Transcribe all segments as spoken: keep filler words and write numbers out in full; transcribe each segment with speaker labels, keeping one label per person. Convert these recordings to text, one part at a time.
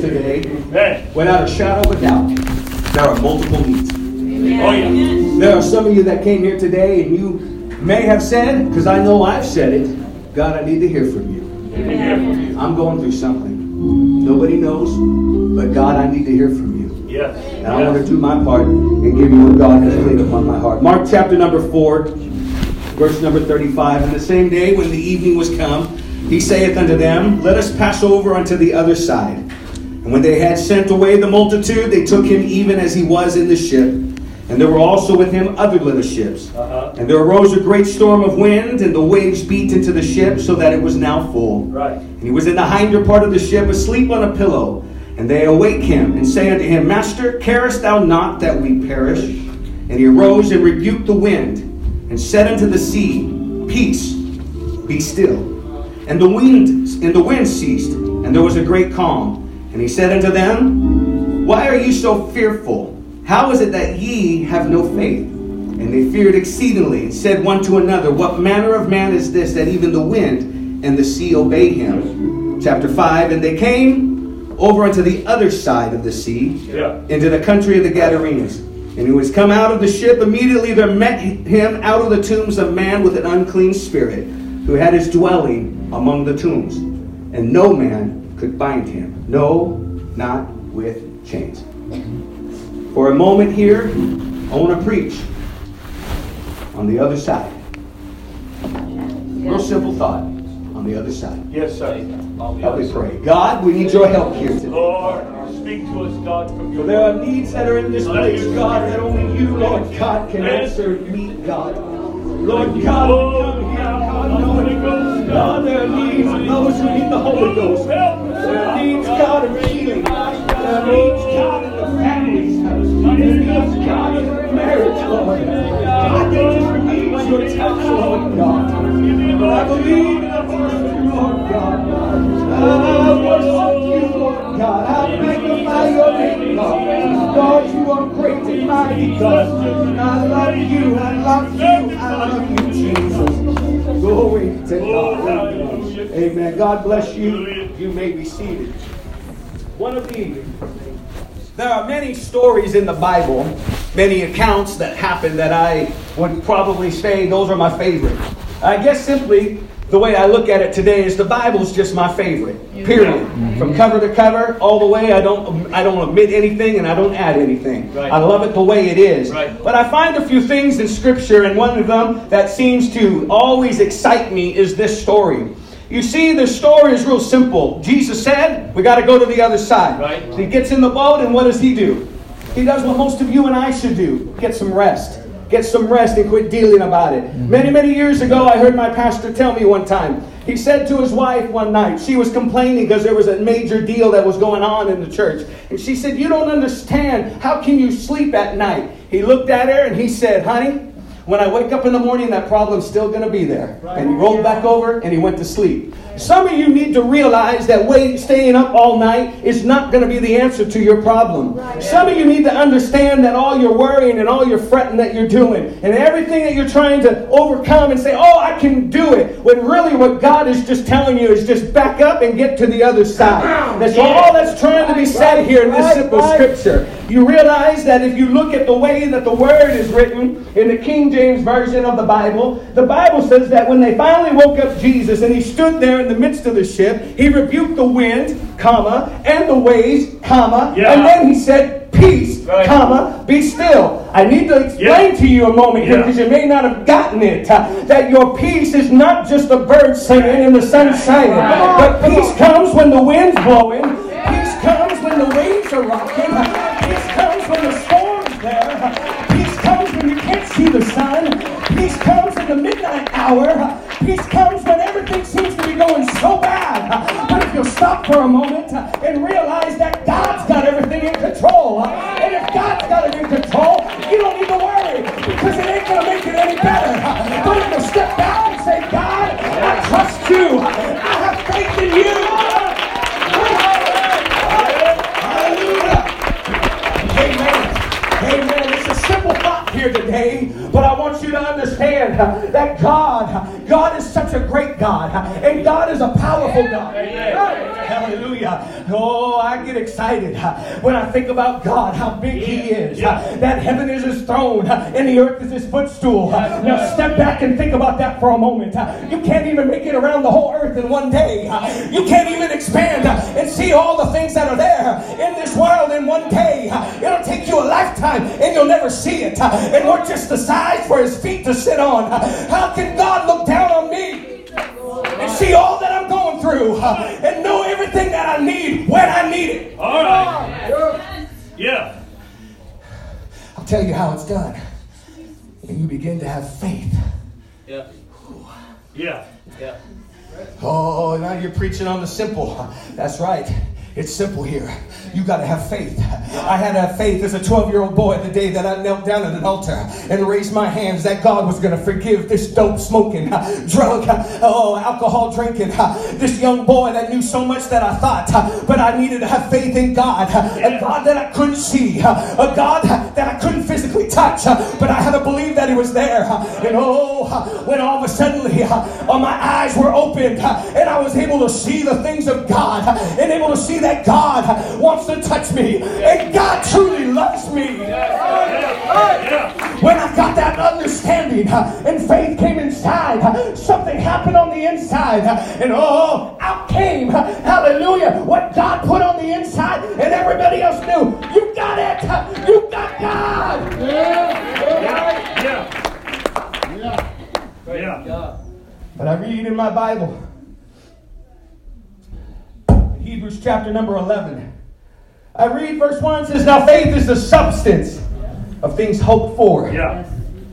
Speaker 1: today, without a shadow of a doubt, there are multiple needs.
Speaker 2: Oh, yeah.
Speaker 1: There are some of you that came here today and you may have said, because I know I've said it, God, I need to hear from you. I'm going through something. Nobody knows, but God, I need to hear from you.
Speaker 2: Yes.
Speaker 1: And I want to do my part and give you what God has laid upon my heart. Mark chapter number four, verse number thirty-five. And the same day when the evening was come, he saith unto them, let us pass over unto the other side. And when they had sent away the multitude, they took him even as he was in the ship. And there were also with him other little ships. Uh-huh. And there arose a great storm of wind, and the waves beat into the ship, so that it was now full.
Speaker 2: Right.
Speaker 1: And he was in the hinder part of the ship, asleep on a pillow. And they awake him, and say unto him, Master, carest thou not that we perish? And he arose and rebuked the wind, and said unto the sea, Peace, be still. And the wind and the wind ceased, and there was a great calm. And he said unto them, Why are ye so fearful? How is it that ye have no faith? And they feared exceedingly, and said one to another, What manner of man is this, that even the wind and the sea obey him? Chapter five, And they came over unto the other side of the sea, yeah. into the country of the Gadarenes. And who was come out of the ship, immediately there met him out of the tombs a man with an unclean spirit, who had his dwelling among the tombs. And no man could bind him, no, not with chains. For a moment here, I want to preach on the other side. Real simple thought. On the other side.
Speaker 2: Yes, sir.
Speaker 1: Help me pray. God, we need your help here today.
Speaker 2: Lord, speak to us, God, from your
Speaker 1: For there are needs that are in this place, God, that only you, Lord God, can answer and meet, God. Lord God, come here, God, knowing, God, there are needs of those who need the Holy Ghost. There are needs, God, of healing. There are needs, God, in the families. There are needs, God, in the marriage, Lord. God, they just need your touch, Lord God. But I believe and I worship you, Lord God. I worship you, Lord God. I magnify your name, God. God, you are great and mighty, God. I love you, I love you, I love you, Jesus. Glory to God. Amen. God bless you. You may be seated. One of the, there are many stories in the Bible, many accounts that happen that I would probably say those are my favorite. I guess simply the way I look at it today is the Bible's just my favorite. Period. Mm-hmm. From cover to cover, all the way. I don't I don't omit anything and I don't add anything. Right. I love it the way it is. Right. But I find a few things in Scripture, and one of them that seems to always excite me is this story. You see, the story is real simple. Jesus said, we got to go to the other side. Right. So he gets in the boat, and what does he do? He does what most of you and I should do. Get some rest. Get some rest and quit dealing about it. Mm-hmm. Many, many years ago, I heard my pastor tell me one time. He said to his wife one night, she was complaining because there was a major deal that was going on in the church. And she said, you don't understand. How can you sleep at night? He looked at her and he said, honey, when I wake up in the morning, that problem's still going to be there. Right. And he rolled back over and he went to sleep. Some of you need to realize that wait, staying up all night is not going to be the answer to your problem. Right. Some of you need to understand that all your worrying and all your fretting that you're doing and everything that you're trying to overcome and say, oh, I can do it. When really what God is just telling you is just back up and get to the other side. That's all that's trying to be said here in this simple scripture. You realize that if you look at the way that the word is written in the King James Version of the Bible, the Bible says that when they finally woke up Jesus and he stood there in the midst of the ship, he rebuked the wind, comma, and the waves, comma, yeah. and then he said, peace, right. comma, be still. I need to explain yeah. to you a moment here because yeah. you may not have gotten it, uh, that your peace is not just a bird singing and the sun shining, right. but peace comes when the wind's blowing, peace comes when the waves are rocking, peace comes when the storm's there, peace comes when you can't see the sun, peace comes in the midnight hour, peace comes when everything seems to be going so bad. But if you'll stop for a moment and realize that God's got everything in control, and if God's got it in control, you don't need to worry because it ain't going to make it any better. But if you'll step back and say, God, I trust you. I have faith in you. Hallelujah. Amen. Amen. It's a simple thought here today, but I want you to understand that God, God is such a great God. And God is a powerful God. Hallelujah. Oh, I get excited when I think about God, how big He is. That heaven is His throne and the earth is His footstool. Now step back and think about that for a moment. You can't even make it around the whole earth in one day. You can't even expand and see all the things that are there in this world in one day. It'll take you a lifetime and you'll never see it. And we're just the size for His feet to sit on. How can God look down on me and see all that I'm going through and know everything that I need when I need it?
Speaker 2: All right. Yeah.
Speaker 1: I'll tell you how it's done. When you begin to have faith.
Speaker 2: Yeah. Yeah. Yeah.
Speaker 1: Oh, now you're preaching on the simple. That's right. It's simple here. You got to have faith. I had to have faith as a twelve-year-old boy the day that I knelt down at an altar and raised my hands that God was going to forgive this dope smoking, drug, oh, alcohol drinking, this young boy that knew so much that I thought, but I needed to have faith in God, a God that I couldn't see, a God that I couldn't physically touch, but I had to believe that He was there. And oh, when all of a sudden uh, my eyes were opened and I was able to see the things of God and able to see that God wants to touch me and God truly loves me. When I got that understanding and faith came inside, something happened on the inside, and oh, out came, hallelujah, what God put on the inside, and everybody else knew, you got it, you got God.
Speaker 2: Yeah. Yeah. Yeah. Yeah.
Speaker 1: But I read in my Bible, Hebrews chapter number eleven. I read verse one, says, now faith is the substance of things hoped for.
Speaker 2: Yeah.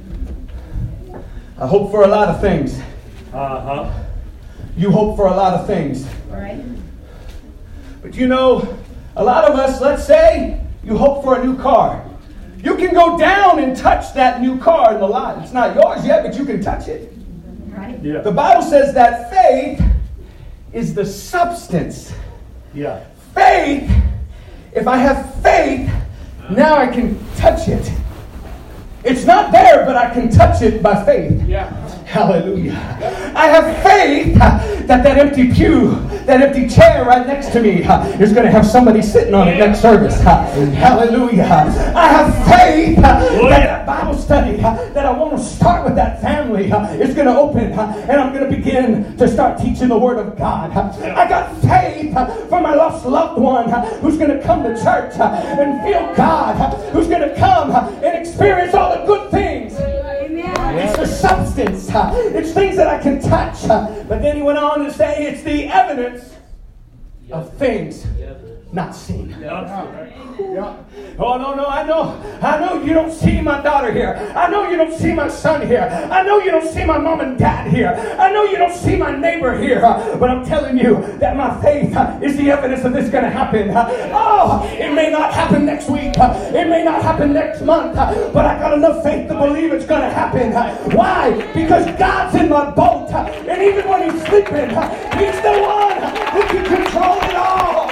Speaker 1: I hope for a lot of things.
Speaker 2: Uh-huh.
Speaker 1: You hope for a lot of things.
Speaker 3: Right.
Speaker 1: But you know, a lot of us, let's say, you hope for a new car. You can go down and touch that new car in the lot. It's not yours yet, but you can touch it.
Speaker 3: Right.
Speaker 2: Yeah.
Speaker 1: The Bible says that faith is the substance.
Speaker 2: Yeah.
Speaker 1: Faith, if I have faith, now I can touch it. It's not there, but I can touch it by faith.
Speaker 2: Yeah.
Speaker 1: Hallelujah. I have faith that that empty pew, that empty chair right next to me is going to have somebody sitting on it next service. Hallelujah. I have faith that that Bible study that I want to start with that family is going to open and I'm going to begin to start teaching the Word of God. I got faith for my lost loved one who's going to come to church and feel God, who's going to come and experience all the good things. It's the substance. It's things that I can touch. But then he went on to say it's the evidence of things not seen. Oh, no, no, I know. I know you don't see my daughter here. I know you don't see my son here. I know you don't see my mom and dad here. I know you don't see my neighbor here. But I'm telling you that my faith is the evidence of this going to happen. Oh, it may not happen next week. It may not happen next month. But I got enough faith to believe it's going to happen. Why? Because God's in my boat. And even when He's sleeping, He's the one who can control it all.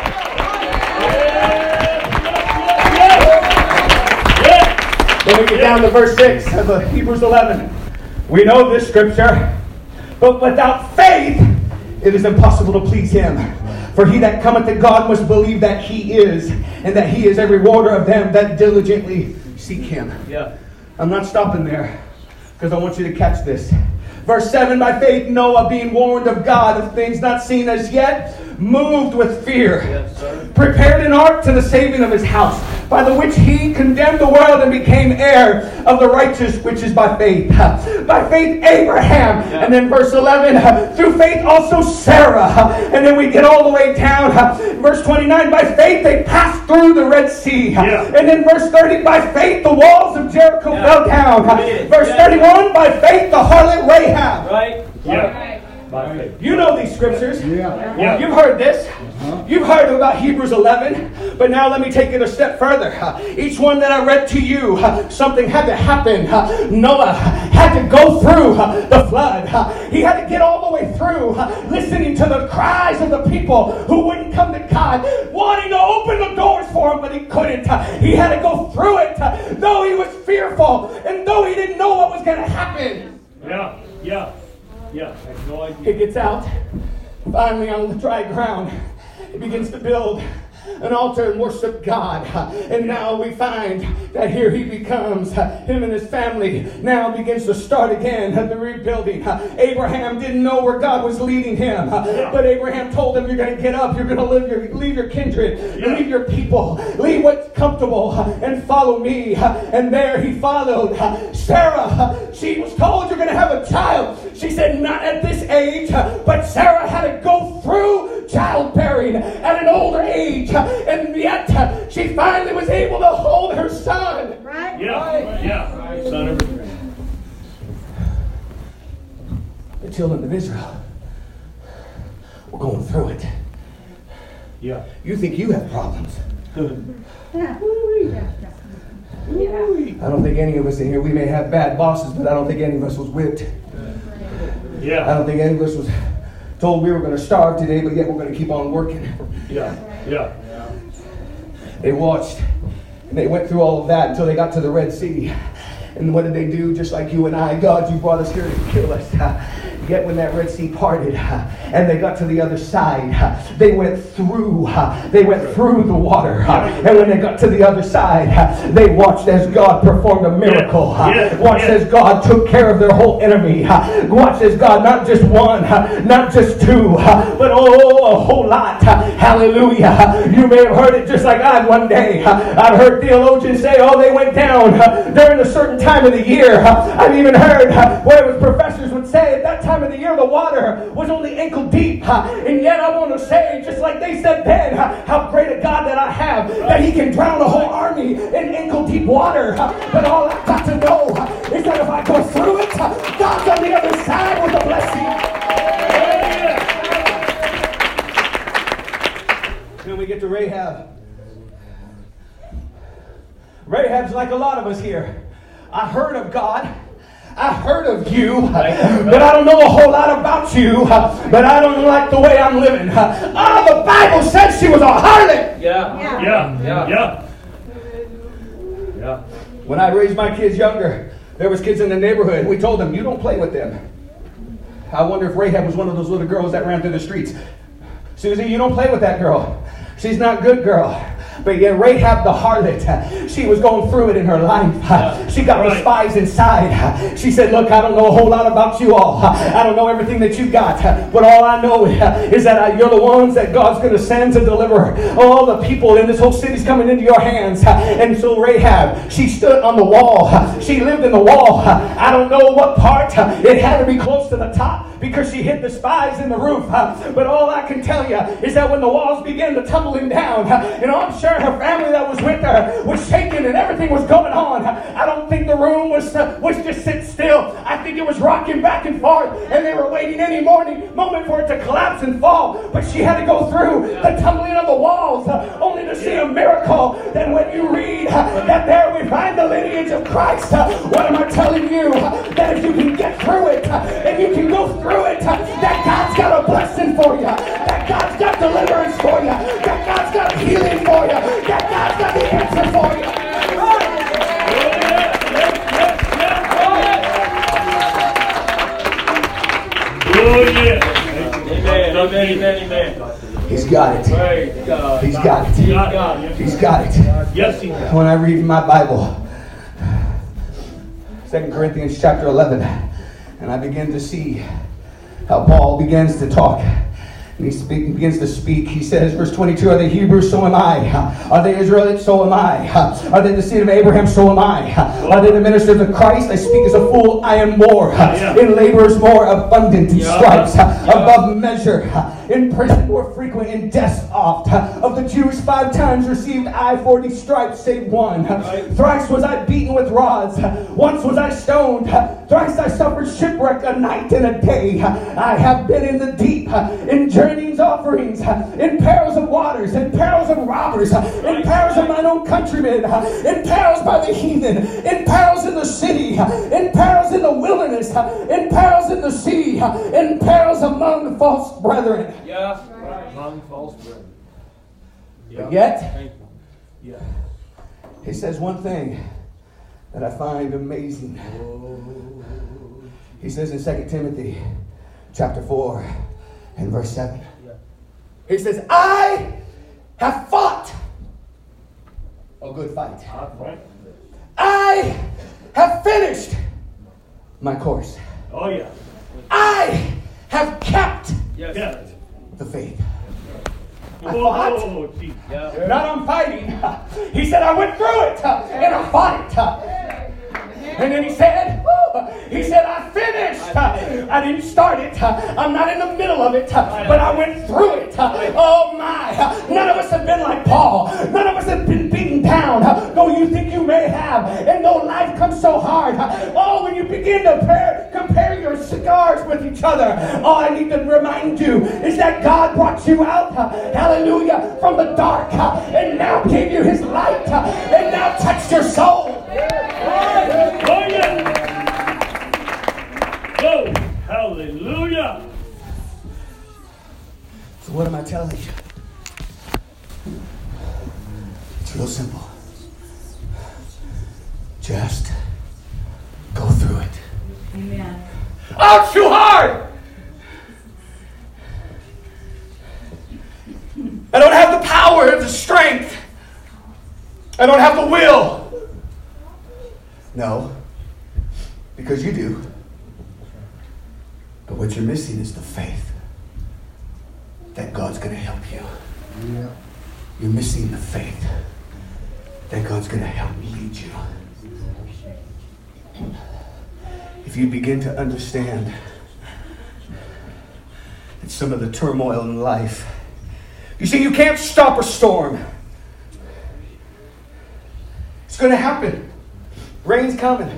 Speaker 1: Then we get down to verse six of Hebrews eleven. We know this scripture. But without faith, it is impossible to please Him. For he that cometh to God must believe that He is, and that He is a rewarder of them that diligently seek Him.
Speaker 2: Yeah.
Speaker 1: I'm not stopping there, because I want you to catch this. Verse seven, by faith Noah, being warned of God of things not seen as yet, moved with fear,
Speaker 2: Yes, sir.
Speaker 1: prepared an ark to the saving of his house, by the which he condemned the world and became heir of the righteous, which is by faith. By faith Abraham,
Speaker 2: Yeah.
Speaker 1: and then verse eleven, through faith also Sarah, and then we get all the way down, verse twenty-nine, by faith they passed through the Red Sea,
Speaker 2: Yeah.
Speaker 1: and then verse thirty, by faith the walls of Jericho
Speaker 2: Yeah.
Speaker 1: fell down,
Speaker 2: Yeah.
Speaker 1: verse thirty-one, by faith the harlot Rahab.
Speaker 2: Right? Yeah. By faith.
Speaker 1: You know these scriptures.
Speaker 4: Yeah.
Speaker 2: Yeah.
Speaker 1: You've heard this. You've heard about Hebrews eleven. But now let me take it a step further. Each one that I read to you, something had to happen. Noah had to go through the flood. He had to get all the way through, listening to the cries of the people who wouldn't come to God, wanting to open the doors for him, but he couldn't. He had to go through it, though he was fearful, and though he didn't know what was going to happen.
Speaker 2: Yeah. Yeah. Yeah.
Speaker 1: He gets out, finally on the dry ground. He begins to build an altar and worship God. And now we find that here he becomes, him and his family now begins to start again the rebuilding. Abraham didn't know where God was leading him, but Abraham told him, you're going to get up, you're going to live your, leave your kindred, leave your people, leave what's comfortable and follow me. And there he followed. Sarah, she was told, you're going to have a child. She said, not at this age, but Sarah had to go through childbearing at an older age. And yet, she finally was able to hold her son.
Speaker 3: Right?
Speaker 2: Yeah,
Speaker 3: Right.
Speaker 2: yeah. Right. Son of a
Speaker 1: The children of Israel were going through it.
Speaker 2: Yeah.
Speaker 1: You think you have problems.
Speaker 3: Yeah.
Speaker 1: I don't think any of us in here, we may have bad bosses, but I don't think any of us was whipped.
Speaker 2: Yeah.
Speaker 1: I don't think any of us was told we were going to starve today, but yet we're going to keep on working.
Speaker 2: Yeah. Yeah.
Speaker 1: They watched, and they went through all of that until they got to the Red Sea. And what did they do? Just like you and I, God, you brought us here to kill us. Yet when that Red Sea parted and they got to the other side, they went through, they went through the water. And when they got to the other side, they watched as God performed a miracle. Watched as God took care of their whole enemy. Watched as God, not just one, not just two, but oh, a whole lot. Hallelujah. You may have heard it just like I one day. I've heard theologians say, oh, they went down during a certain time of the year. I've even heard where it was professors would say at that time of the year the water was only ankle deep. And yet I want to say, just like they said then, how great a God that I have, that he can drown a whole army in ankle deep water. But all I've got to know is that if I go through it, God's on the other side with a blessing. Then we get to Rahab. Rahab's like a lot of us here. I heard of God. I heard of you, but I don't know a whole lot about you, but I don't like the way I'm living. Ah, the Bible says she was a harlot.
Speaker 2: Yeah.
Speaker 3: Yeah.
Speaker 2: Yeah. Yeah. Yeah. Yeah.
Speaker 1: When I raised my kids younger, there was kids in the neighborhood. We told them, you don't play with them. I wonder if Rahab was one of those little girls that ran through the streets. Susie, you don't play with that girl. She's not a good girl. But yet Rahab the harlot, she was going through it in her life. She got the spies inside. She said, look, I don't know a whole lot about you all. I don't know everything that you got. But all I know is that you're the ones that God's going to send to deliver all the people in this whole city's coming into your hands. And so Rahab, she stood on the wall. She lived in the wall. I don't know what part. It had to be close to the top because she hid the spies in the roof. But all I can tell you is that when the walls began to tumbling down, you know, I'm sure her family that was with her was shaking and everything was going on. I don't think the room was uh, was just sit still. I think it was rocking back and forth, and they were waiting any morning moment for it to collapse and fall. But she had to go through the tumbling of the walls, uh, only to see a miracle. Then when you read uh, that there we find the lineage of Christ, uh, what am I telling you? Uh, that if you can get through it, uh, and you can go through it, uh, that God's got a blessing for you, that God's got deliverance for you, that God's got healing for you, that God's got the answer for you.
Speaker 2: Oh, yeah. Amen, amen, amen, amen.
Speaker 1: He's got it. He's got it. He's got it.
Speaker 2: Yes, he does.
Speaker 1: When I read my Bible, Second Corinthians chapter eleven, and I begin to see how Paul begins to talk. And he speak, begins to speak. He says, verse twenty-two, are they Hebrews? So am I. Are they Israelites? So am I. Are they the seed of Abraham? So am I. Are they the ministers of Christ? I speak as a fool. I am more. In labors more abundant. In stripes above measure. In prison more frequent. In deaths oft. Of the Jews five times received I forty stripes, save one. Thrice was I beaten with rods. Once was I stoned. Thrice I suffered shipwreck a night and a day. I have been in the deep. In journeyings, offerings, in perils of waters, in perils of robbers, in perils of mine own countrymen, in perils by the heathen, in perils in the city, in perils in the wilderness, in perils in the sea, in perils among false brethren.
Speaker 2: Yeah, among false brethren.
Speaker 1: But yet, yeah, he says one thing that I find amazing. He says in Second Timothy chapter four and verse seven. He says, I have fought a good fight. I have finished my course.
Speaker 2: Oh, yeah.
Speaker 1: I have kept
Speaker 2: Yes.
Speaker 1: the faith. I
Speaker 2: Oh,
Speaker 1: fought.
Speaker 2: oh, geez. Yeah.
Speaker 1: Not I'm fighting. He said, I went through it and I fought it. And then he said, he said, I finished. I didn't start it. I'm not in the middle of it, but I went through it. Oh my. None of us have been like Paul. None of us have been beaten down. Though you think you may have. And though life comes so hard. Oh, when you begin to pair, compare your scars with each other. All I need to remind you is that God brought you out. Hallelujah. From the dark. And now gave you his light. And now touched your soul.
Speaker 2: Oh, yeah. Oh, hallelujah.
Speaker 1: So what am I telling you? It's real simple. Just go through it.
Speaker 3: Amen.
Speaker 1: Oh, it's too hard! I don't have the power, the strength. I don't have the will. No, because you do. But what you're missing is the faith that God's going to help you. Yeah. You're missing the faith that God's going to help lead you. If you begin to understand that some of the turmoil in life, you see, you can't stop a storm. It's going to happen. Rain's coming.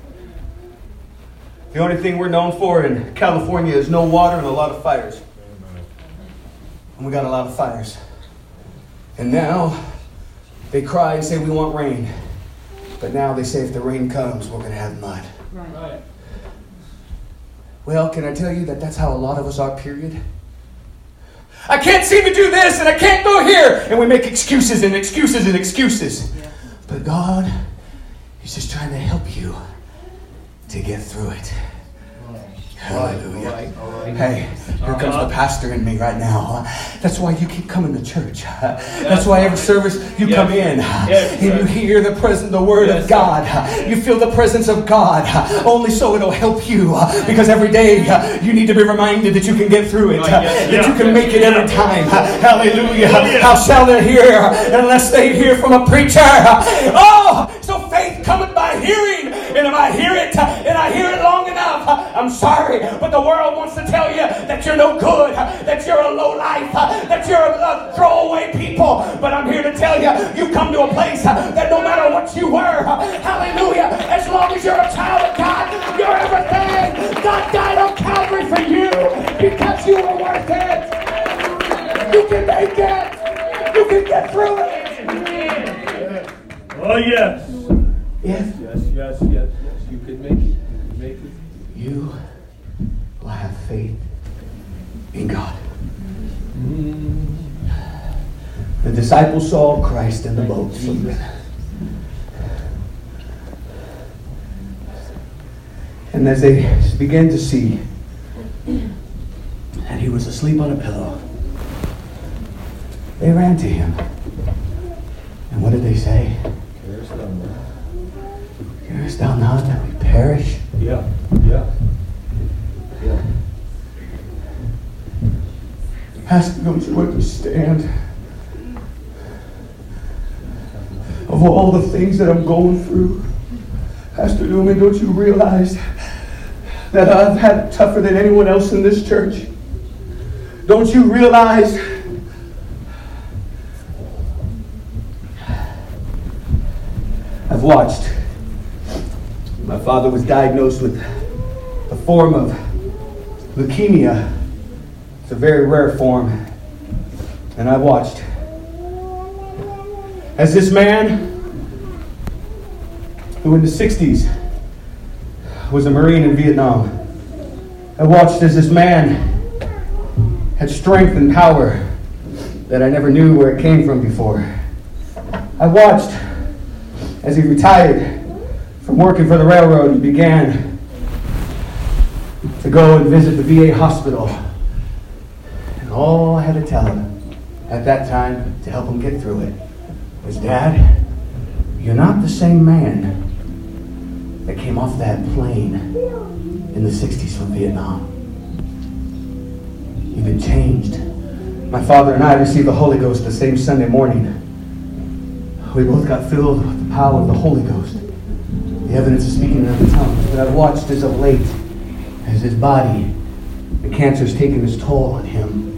Speaker 1: The only thing we're known for in California is no water and a lot of fires. And we got a lot of fires. And now they cry and say we want rain. But now they say if the rain comes, we're going to have mud.
Speaker 3: Right.
Speaker 1: Well, can I tell you that that's how a lot of us are, period? I can't seem to do this and I can't go here. And we make excuses and excuses and excuses. Yeah. But God, He's just trying to help you to get through it. Hallelujah. All right, all right. Hey, here comes the pastor in me right now. That's why you keep coming to church. That's why every service you come in and you hear the presence, the word of God. You feel the presence of God. Only so it'll help you. Because every day you need to be reminded that you can get through it. That you can make it every time. Hallelujah. How shall they hear unless they hear from a preacher? Oh, so faith cometh by hearing. And if I hear it and I hear it long enough, I'm sorry, but the world wants to tell you that you're no good, that you're a low life, that you're a, a throwaway people. But I'm here to tell you, you come to a place that no matter what you were, hallelujah, as long as you're a child of God, you're everything. God died on Calvary for you because you were worth it. You can make it. You can get through it.
Speaker 2: Oh, yes.
Speaker 1: Yes.
Speaker 2: Yes, yes, yes, yes. You can make it. You can make it.
Speaker 1: You will have faith in God. The disciples saw Christ in the boat. And as they began to see that he was asleep on a pillow, they ran to him. And what did they say? Carest thou not that we perish?
Speaker 2: Yeah, yeah, yeah.
Speaker 1: Pastor, don't you understand? Of all the things that I'm going through, Pastor Newman, don't you realize that I've had it tougher than anyone else in this church? Don't you realize I've watched. My father was diagnosed with a form of leukemia. It's a very rare form. And I watched as this man, who in the sixties was a Marine in Vietnam, I watched as this man had strength and power that I never knew where it came from before. I watched as he retired from working for the railroad and began to go and visit the V A hospital. And all I had to tell him at that time to help him get through it was, Dad, you're not the same man that came off that plane in the sixties from Vietnam. You've been changed. My father and I received the Holy Ghost the same Sunday morning. We both got filled with the power of the Holy Ghost. The evidence of speaking in other tongues. But I've watched as of late, as his body, the cancer's taken its toll on him.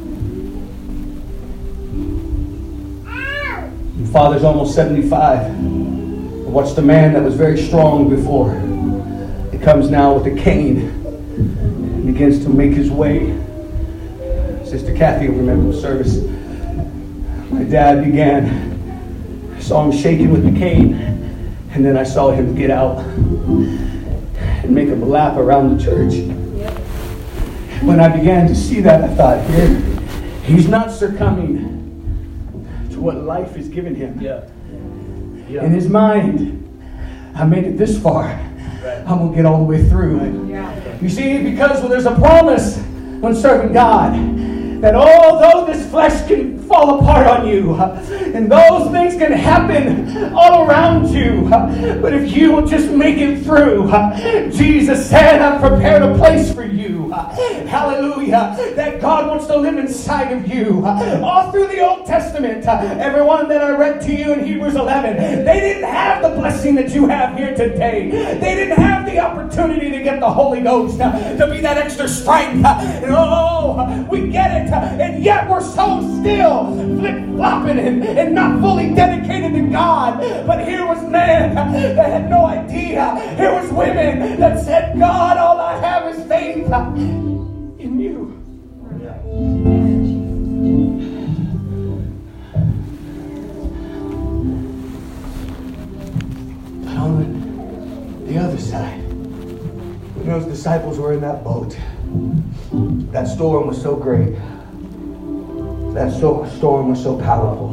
Speaker 1: And Father's almost seventy-five. I watched a man that was very strong before. He comes now with a cane and begins to make his way. Sister Kathy will remember the service. My dad began. I saw him shaking with the cane, and then I saw him get out and make a lap around the church. Yep. When I began to see that, I thought, here, he's not succumbing to what life has given him.
Speaker 2: Yeah. Yeah.
Speaker 1: In his mind, I made it this far. Right. I'm going to get all the way through. Right. Yeah. You see, because well, there's a promise when serving God, that although this flesh can fall apart on you, and those things can happen all around you, but if you will just make it through, Jesus said, I've prepared a place for you. Hallelujah. That God wants to live inside of you. All through the Old Testament, everyone that I read to you in Hebrews eleven, they didn't have the blessing that you have here today. They didn't have the opportunity to get the Holy Ghost, to be that extra strength. And oh, we get it. And yet we're so still flip-flopping and, and not fully dedicated to God. But here was men that had no idea. Here was women that said, God, all I have is faith in you. But on the other side, when those disciples were in that boat, that storm was so great. That so, storm was so powerful.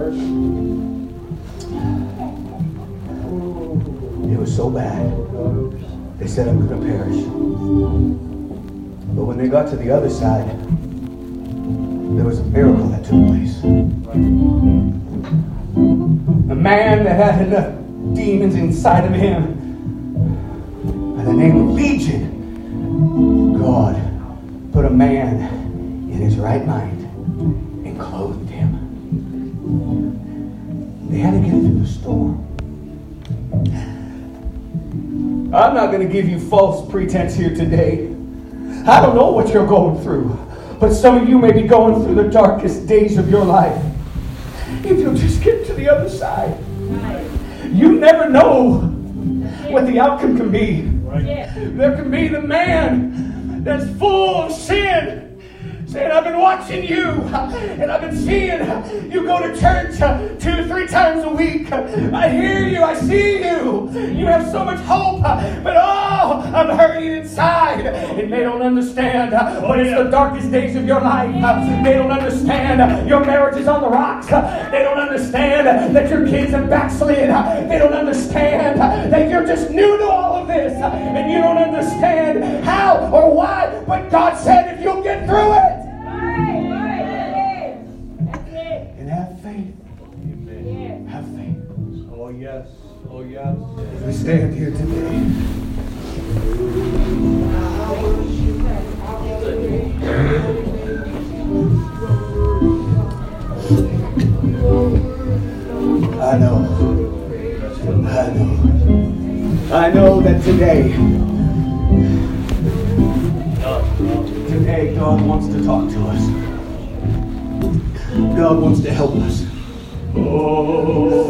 Speaker 1: It was so bad. They said, I'm going to perish. But when they got to the other side, there was a miracle that took place. A man that had enough demons inside of him, by the name of Legion, God put a man in his right mind and clothed him. They had to get through the storm. I'm not going to give you false pretense here today. I don't know what you're going through, but some of you may be going through the darkest days of your life. If you'll just get to the other side, you never know what the outcome can be. There can be the man that's full of sin, saying, I've been watching you, and I've been seeing you go to church two, three times a week. I hear you, I see you. You have so much hope, but oh, I'm hurting inside. And they don't understand, but it's the darkest days of your life. They don't understand your marriage is on the rocks. They don't understand that your kids have backslid. They don't understand that you're just new to all of this, and you don't understand how or why, but God said if you'll get through it, and have faith. Amen. Have faith.
Speaker 2: Oh yes. Oh yes.
Speaker 1: We stand here today. I know. I know. I know that today, today God wants to talk to us. God wants to help us.
Speaker 2: Oh,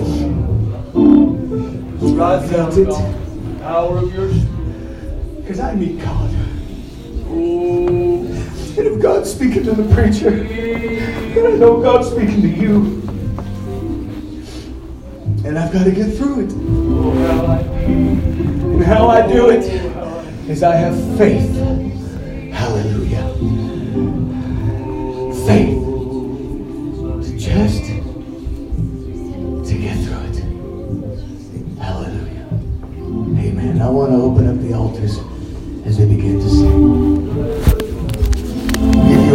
Speaker 1: I felt it.
Speaker 2: Power of your spirit.
Speaker 1: Because I need God.
Speaker 2: Oh,
Speaker 1: And if God's speaking to the preacher, then I know God's speaking to you. And I've got to get through it.
Speaker 2: oh how I need.
Speaker 1: And how I do it is I have faith. Hallelujah. Faith. Just to get through it. Hallelujah. Amen. I want to open up the altars as they begin to sing.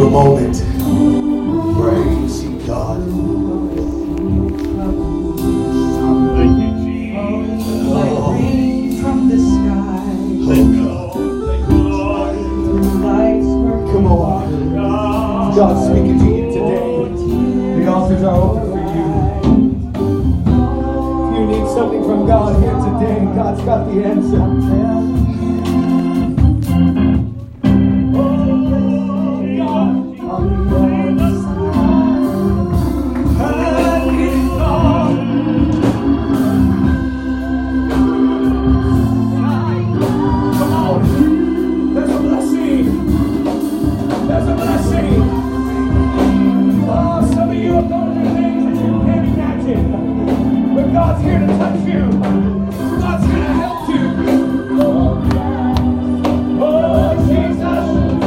Speaker 1: moment. Praise ye God.
Speaker 2: Thank you, Jesus.
Speaker 3: Like rain from the sky,
Speaker 1: Oh God.
Speaker 2: Thank you, Lord.
Speaker 3: through life's murky
Speaker 1: Come on.
Speaker 2: God.
Speaker 1: God's speaking to you today. The altars are open for you. If you need something from God here today, God's got the answer. There's a blessing. There's a blessing. Oh, some of you are going through things that you can't imagine. But God's here to touch you. God's here to help you. Oh, Jesus.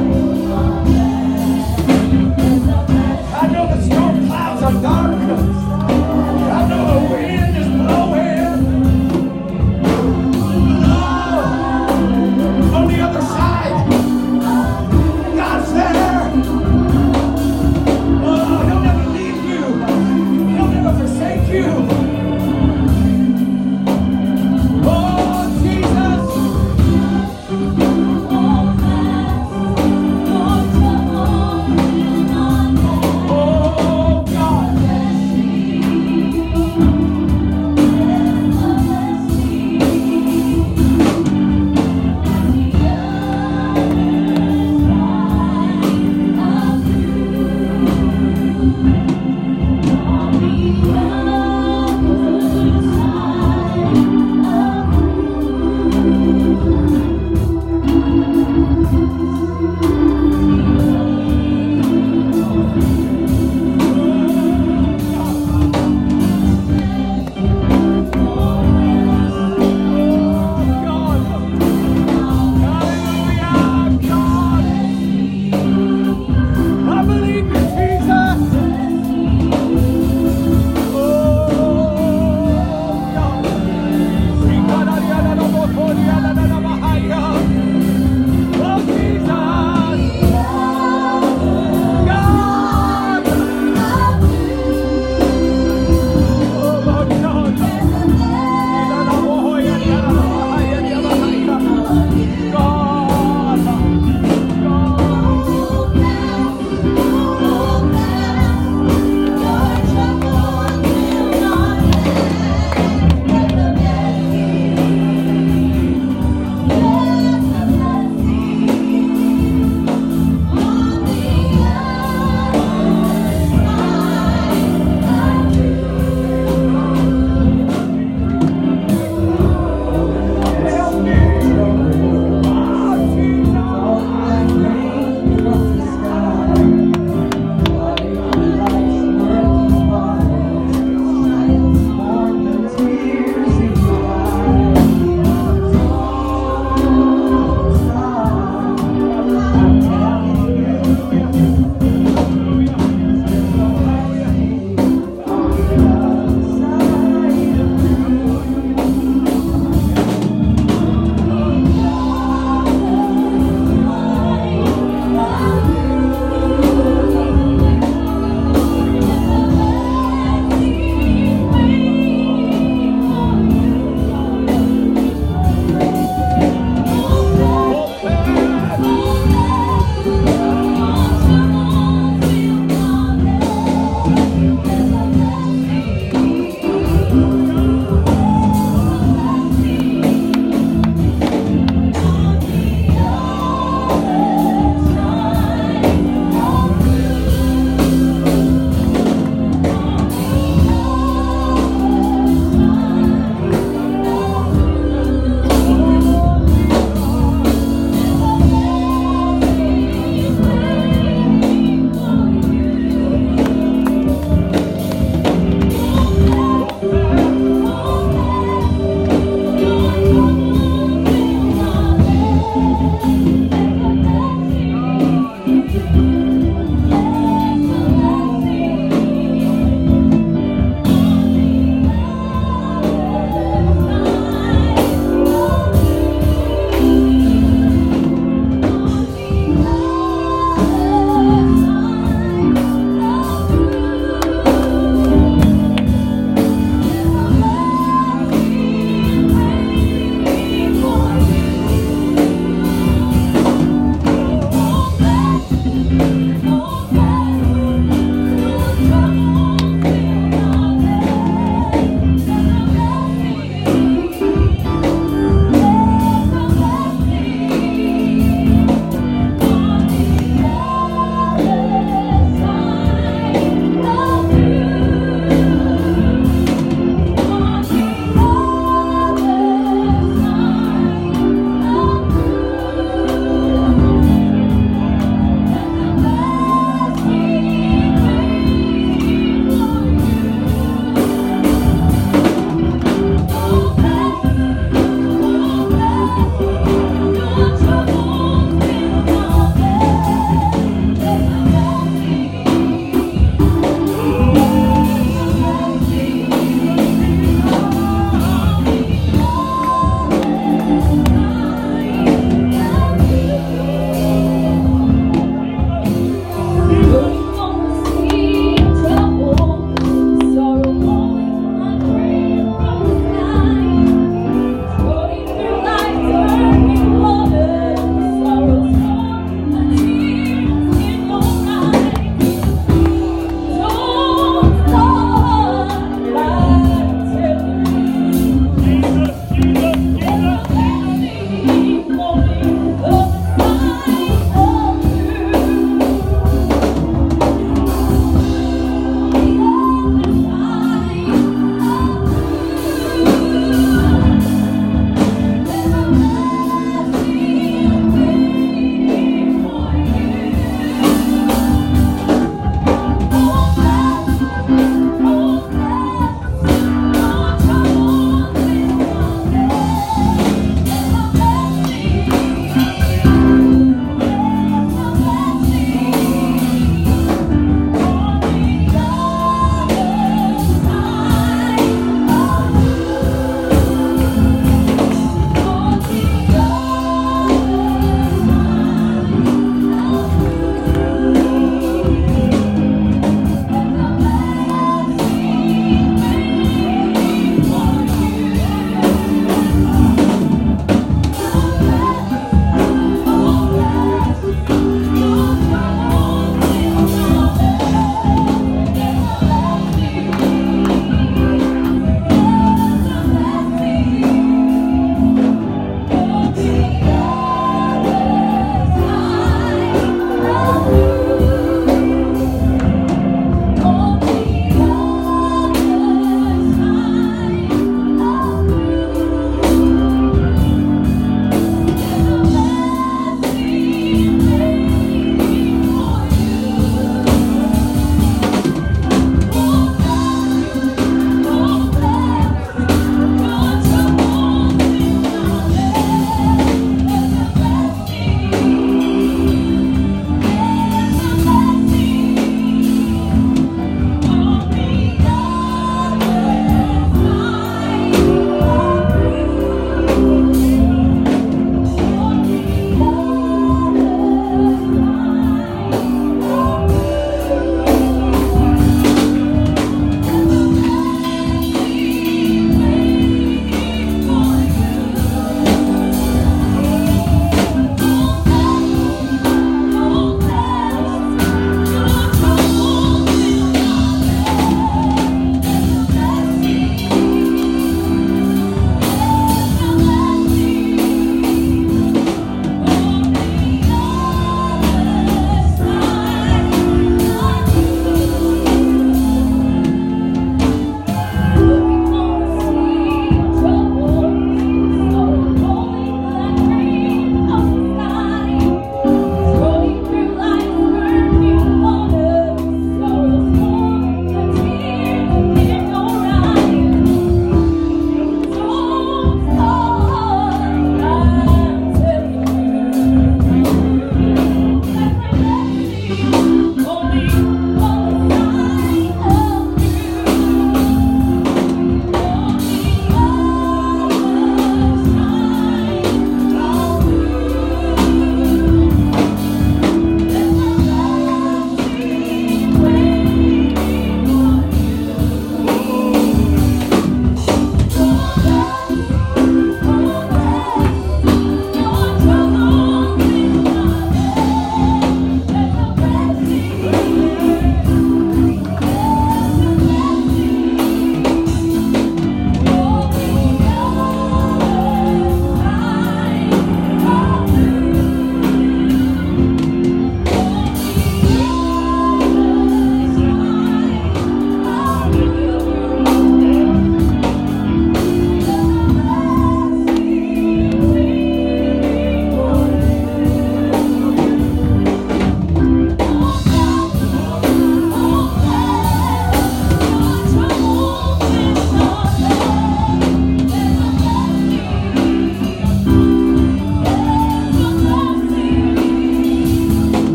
Speaker 1: I know the storm clouds are dark. I know the wind is blowing. Oh, on the other side, God's there. Oh, He'll never leave you. He'll never forsake you. Oh, Jesus. Oh, God.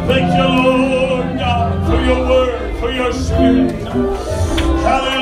Speaker 2: Thank you, Lord God, for your word, for your spirit. Hallelujah.